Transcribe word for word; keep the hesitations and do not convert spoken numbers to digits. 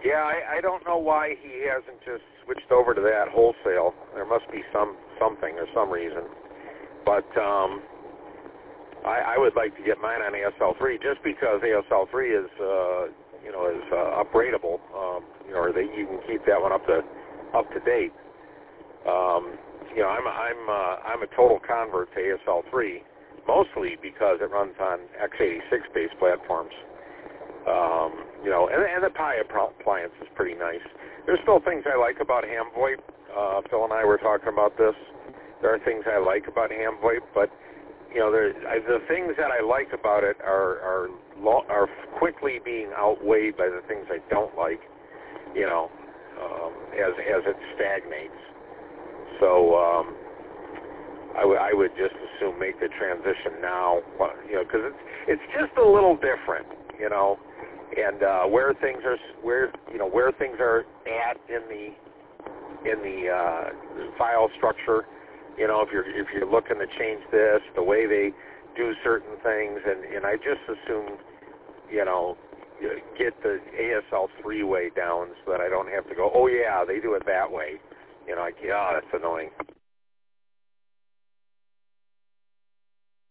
Yeah, I, I don't know why he hasn't just switched over to that wholesale. There must be some something or some reason. But um, I, I would like to get mine on A S L three just because A S L three is, uh, you know, is uh, upgradable. Um, you know, or that you can keep that one up to up to date. Um, you know, I'm I'm uh, I'm a total convert to A S L three, mostly because it runs on x eighty-six based platforms. Um, you know, and, and the Pi appliance is pretty nice. There's still things I like about HamVoIP. Uh, Phil and I were talking about this. There are things I like about HamVoIP, but you know, there, I, the things that I like about it are are, lo- are quickly being outweighed by the things I don't like. You know, um, as as it stagnates. So um, I, w- I would just assume make the transition now. You know, because it's it's just a little different. You know. And uh, where things are, where you know where things are at in the in the uh, file structure, you know, if you're if you're looking to change this, the way they do certain things, and, and I just assume, you know, get the A S L three way down so that I don't have to go, oh yeah, they do it that way, you know, like, yeah, that's annoying.